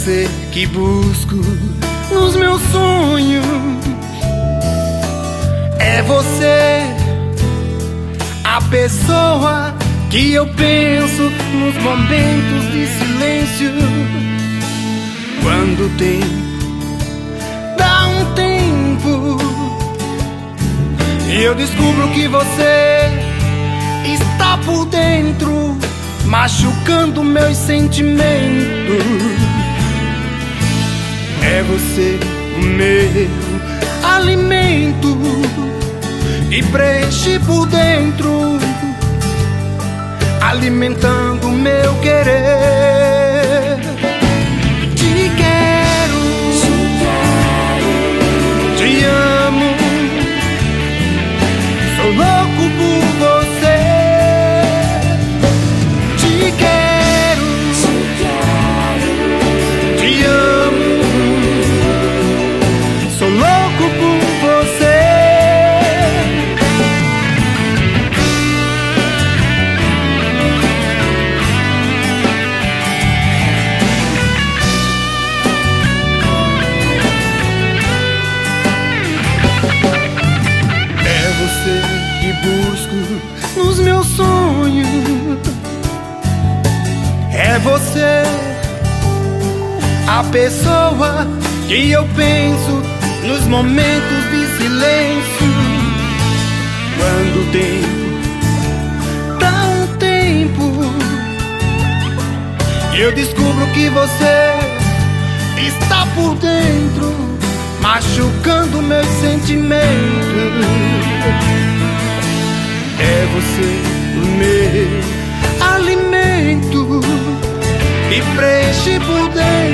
você que busco nos meus sonhos. É você a pessoa que eu penso nos momentos de silêncio. Quando o tempo dá um tempo e eu descubro que você está por dentro, machucando meus sentimentos. É você o meu alimento e preenche por dentro, alimentando meu querer. Te quero, te amo, sou louco por você. Te quero, te amo, sou louco por você. Que busco nos meus sonhos. É você a pessoa que eu penso nos momentos de silêncio. Quando o tempo dá um tempo eu descubro que você está por dentro, machucando meus sentimentos. É você o meu alimento e preenche por dentro,